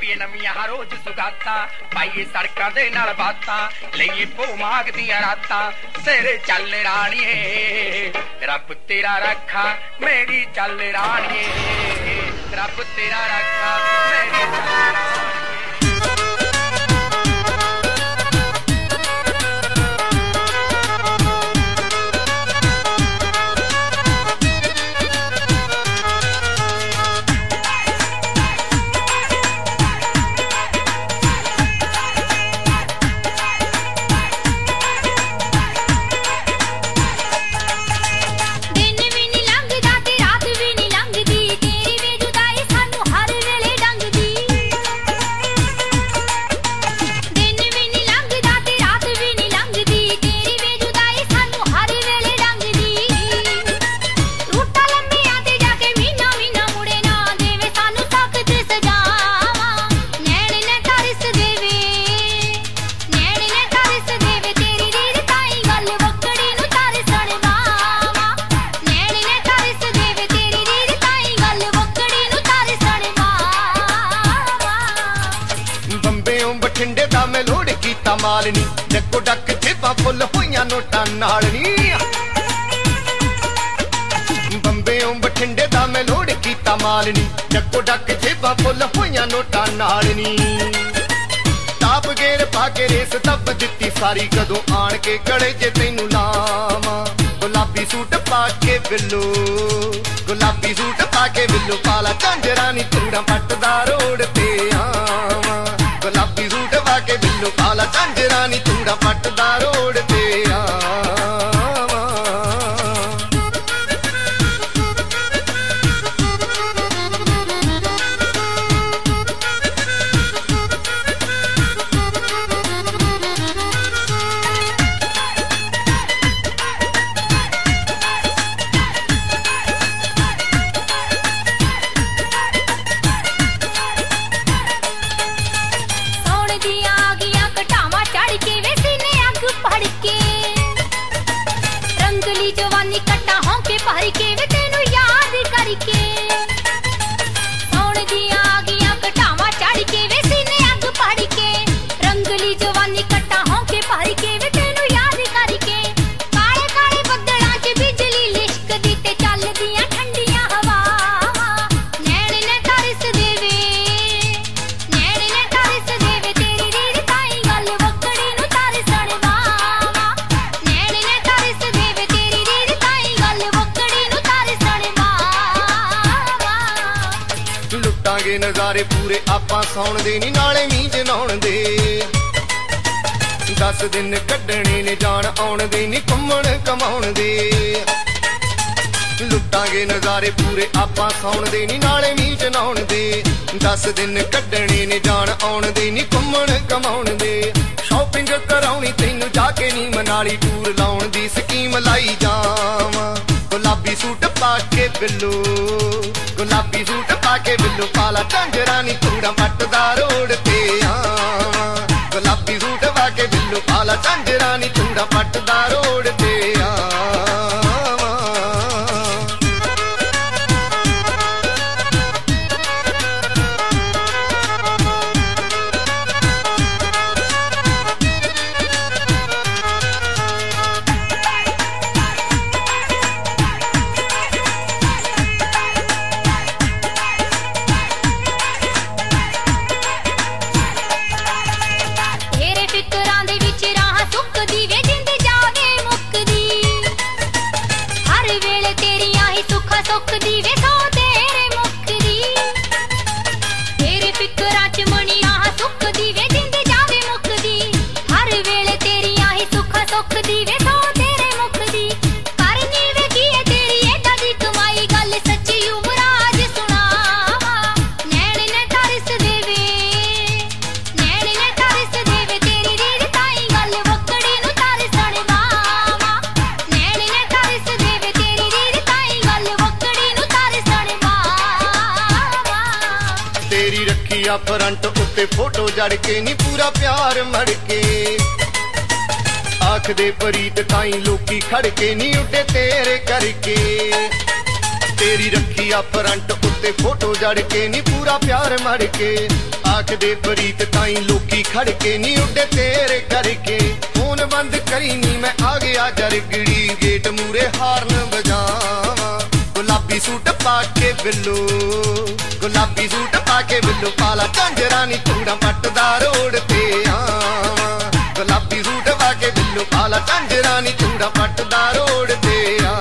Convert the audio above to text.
छापीए नवीं हर रोज सुगाता पाइए सड़कों दे नाल बातां लईए भो माग दियां रातां सिर चल राणीए रब तेरा रखा मेरी चल राणीए रब तेरा रखा मेरी चल राणीए। बठिंडे दा मैं लोड कीता मालनी डको डक जेबां फुल होइयां नोटां नाल नी बंबेओं बठिंडे दा मैं लोड कीता मालनी डको डक जेबां फुल होइयां नोटां नाल नी टाप गेर पा के रेस दब दित्ती सारी कदों आण के गले च तैनूं लावां गुलाबी सूट पा के बिल्लो गुलाबी सूट पा के बिल्लो पाला झांजरां नी तूड़ां पटदा रोड ते आवां गुलाबी सूट पा के बिल्लो काला झांजरां नी तूड़ा पटदा रोड ते आवां। जवानी कट्टा होके भर के वे तेनू याद करके सोने दी आ गया कटावा चढ़ के वे सीने अग पड़ के रंगली जवानी कट्टा होके भर के वे तेनू याद करके काले काले बदलां च बिजली लिशक दी ते चल दियां ठंडियां हवावां नैण ने तरस देवे नैण ने तरस देवे तेरी रीर ताई गल वकड़ी नू तरसण वावां नैण ने तरस देवे लुटांगे नज़ारे पूरे आपां सौण दे नी नाले मींज नौण दे 10 दिन कड्ढणे ने जान आउण दे नी घुम्मण कमाउण दे लुटांगे नज़ारे पूरे आपां सौण दे नी नाले मींज नौण दे 10 दिन कड्ढणे ने जान आउण दे नी घुम्मण कमाउण दे शॉपिंग कराउणी तैनूं जाके नी मनाली टूर लाउण दी स्कीम लाई जावां गुलाबी सूट पा के बिल्लो गुलाबी सूट पा के बिल्लो काला झांजरां नी तूड़ां पटदा रोड ते आवां गुलाबी सूट पा के बिल्लो काला झांजरां नी तूड़ां पटदा रोड ते आवां। फ्रंट उत्ते फोटो जड़ के नी पूरा प्यार मड़ के आख दे परीत ताई लोकी खड़ के नी उड्डे तेरे करके तेरी रखी आ फ्रंट उत्ते फोटो जड़ के नी पूरा प्यार मड़ के ਆਖਦੇ ਪ੍ਰੀਤ ਤਾਈ ਲੋਕੀ ਖੜ ਕੇ ਨੀ ਉੱਡੇ ਤੇਰੇ ਕਰਕੇ ਫੋਨ ਬੰਦ ਕਰੀ ਨੀ ਮੈਂ ਆ ਗਿਆ ਜਰਗੜੀ ਗੇਟ ਮੂਰੇ ਹਾਰਨ ਵਜਾਵਾਂ ਗੁਲਾਬੀ ਸੂਟ ਪਾ ਕੇ ਬਿੱਲੋ ਗੁਲਾਬੀ ਸੂਟ ਪਾ ਕੇ ਬਿੱਲੋ ਪਾਲਾ ਝਾਂਜਰਾਂ ਨੀ ਚੂੜਾ ਪੱਟਦਾ ਰੋਡ ਤੇ ਆਵਾਂ ਗੁਲਾਬੀ ਸੂਟ ਪਾ ਕੇ ਬਿੱਲੋ ਪਾਲਾ ਝਾਂਜਰਾਂ ਨੀ ਚੂੜਾ ਪੱਟਦਾ ਰੋਡ ਤੇ